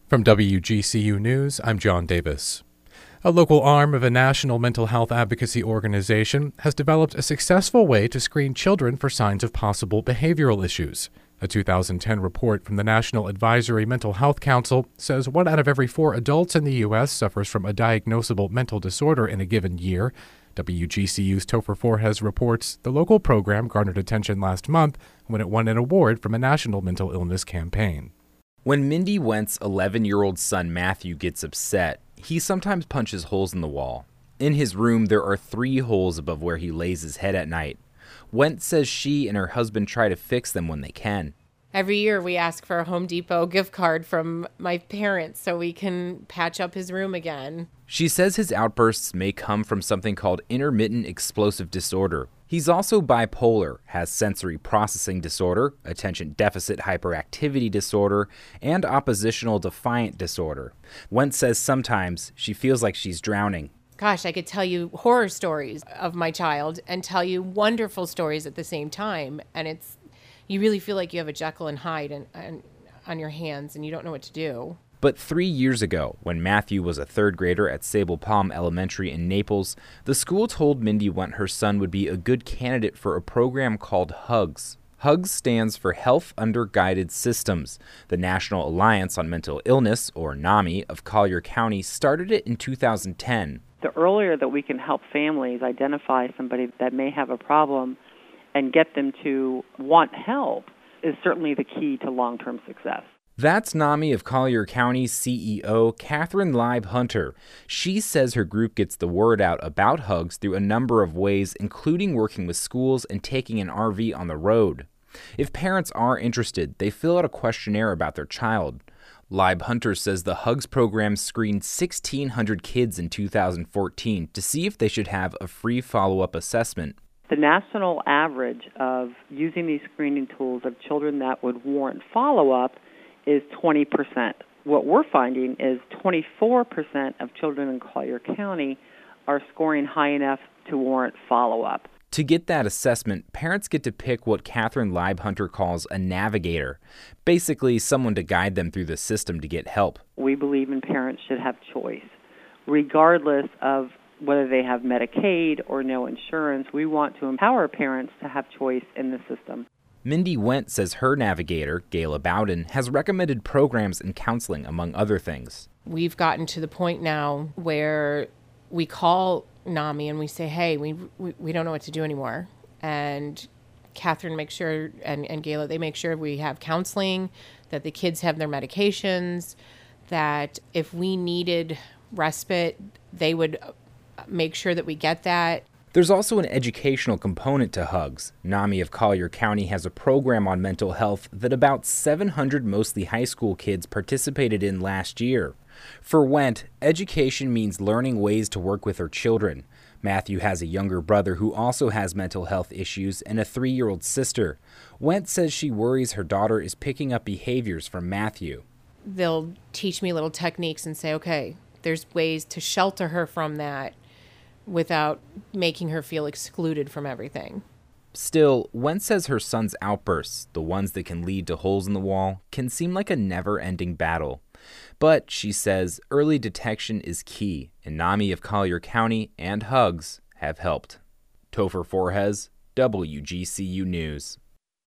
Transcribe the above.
From WGCU News, I'm John Davis. A local arm of a national mental health advocacy organization has developed a successful way to screen children for signs of possible behavioral issues. A 2010 report from the National Advisory Mental Health Council says 1 out of every 4 adults in the U.S. suffers from a diagnosable mental disorder in a given year. WGCU's Topher Forhes reports the local program garnered attention last month when it won an award from a national mental illness campaign. When Mindy Went's 11-year-old son Matthew gets upset, he sometimes punches holes in the wall. In his room, there are 3 holes above where he lays his head at night. Went says she and her husband try to fix them when they can. Every year we ask for a Home Depot gift card from my parents so we can patch up his room again. She says his outbursts may come from something called intermittent explosive disorder. He's also bipolar, has sensory processing disorder, attention deficit hyperactivity disorder, and oppositional defiant disorder. Went says sometimes she feels like she's drowning. Gosh, I could tell you horror stories of my child and tell you wonderful stories at the same time. And you really feel like you have a Jekyll and Hyde and on your hands and you don't know what to do. But 3 years ago, when Matthew was a 3rd grader at Sable Palm Elementary in Naples, the school told Mindy Went her son would be a good candidate for a program called HUGS. HUGS stands for Health Under Guided Systems. The National Alliance on Mental Illness, or NAMI, of Collier County started it in 2010. The earlier that we can help families identify somebody that may have a problem and get them to want help is certainly the key to long-term success. That's NAMI of Collier County's CEO, Catherine Leib-Hunter. She says her group gets the word out about HUGS through a number of ways, including working with schools and taking an RV on the road. If parents are interested, they fill out a questionnaire about their child. Leib-Hunter says the HUGS program screened 1,600 kids in 2014 to see if they should have a free follow-up assessment. The national average of using these screening tools of children that would warrant follow-up is 20%. What we're finding is 24% of children in Collier County are scoring high enough to warrant follow-up. To get that assessment, parents get to pick what Catherine Leib-Hunter calls a navigator, basically someone to guide them through the system to get help. We believe in parents should have choice. Regardless of whether they have Medicaid or no insurance, we want to empower parents to have choice in the system. Mindy Went says her navigator, Gayla Bowden, has recommended programs and counseling, among other things. We've gotten to the point now where we call NAMI and we say, hey, we don't know what to do anymore. And Catherine makes sure, and Gayla, they make sure we have counseling, that the kids have their medications, that if we needed respite, they would make sure that we get that. There's also an educational component to HUGS. NAMI of Collier County has a program on mental health that about 700 mostly high school kids participated in last year. For Went, education means learning ways to work with her children. Matthew has a younger brother who also has mental health issues and a 3-year-old sister. Went says she worries her daughter is picking up behaviors from Matthew. They'll teach me little techniques and say, okay, there's ways to shelter her from that without making her feel excluded from everything. Still, Went says her son's outbursts, the ones that can lead to holes in the wall, can seem like a never-ending battle. But, she says, early detection is key, and NAMI of Collier County and HUGS have helped. Topher Forhes, WGCU News.